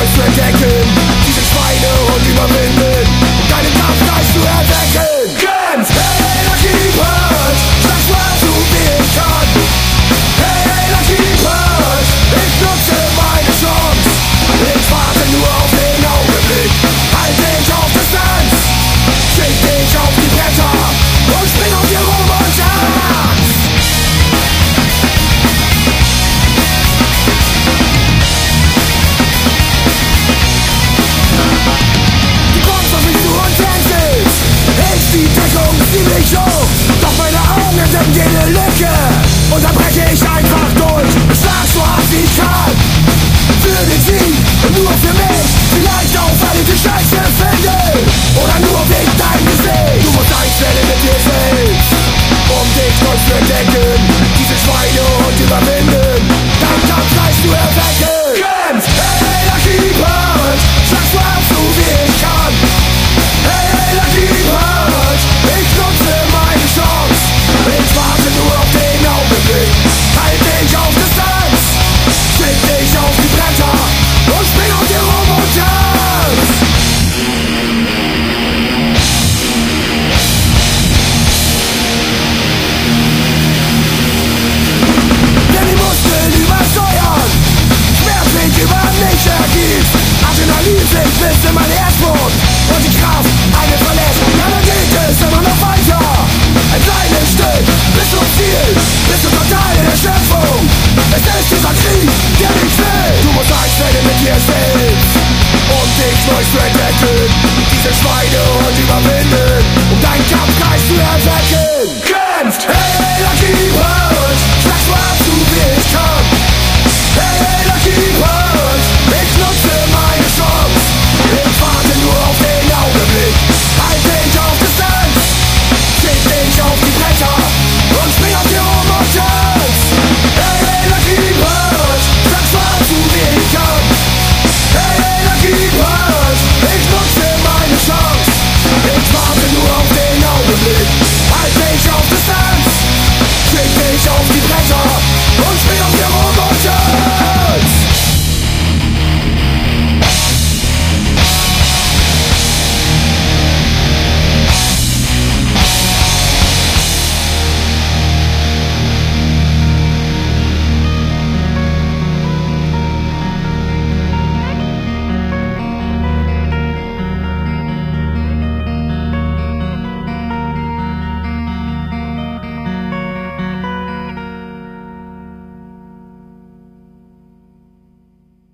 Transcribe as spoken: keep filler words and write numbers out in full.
Neues zu entdecken, diese Schweine und überwinden, um deinen Kampfgeist zu erwecken. Kämpf, hey, Energie Punch, sag mal, so wie ich kann. Hey, Energie Punch, ich nutze meine Chance. Ich warte nur auf den Augenblick, halt dich auf Distanz, schick dich auf die Bretter und spring auf dir rum und tanz. Du kommst auf mich zu und tänzelst, die Deckung ist ziemlich hoch, doch meine Augen sind jede Lücke und dann breche ich einfach durch. Ich schlag so hart wie ich kann, für den Sieg und nur für mich. Vielleicht auch, weil ich die Scheiße finde oder nur wegen deinem Gesicht. Du musst eins werden mit dir selbst, um dich neu zu entdecken, diese Schweine und überwinden, dein Kampfgeist zu erwecken. Kämpf, hey, Lucky Punch, schlag so hart so wie ich kann. Hey, hey, Lucky Punch, ich nutze meine Chance. Ich warte nur auf den Augenblick, halt dich auf Distanz, schick dich auf die Bretter und spring auf dir rum und tanz. Wenn die Muskeln übersäuern, Schmerzweg über mich ergibt, Adrenalin sinkt bis in mein Herzblut und die Kraft einen verlässt, ja, dann geht es immer noch weiter. Ein kleines Stück bis zum Ziel, bis zum Teil der Schöpfung. Es ist dieser Krieg, der ich will. Du musst eins werden mit dir selbst, um dich neu zu entdecken, diese Schweine und überwinden, um deinen Kampfgeist zu erwecken. Kämpft, hey, Lucky Punch.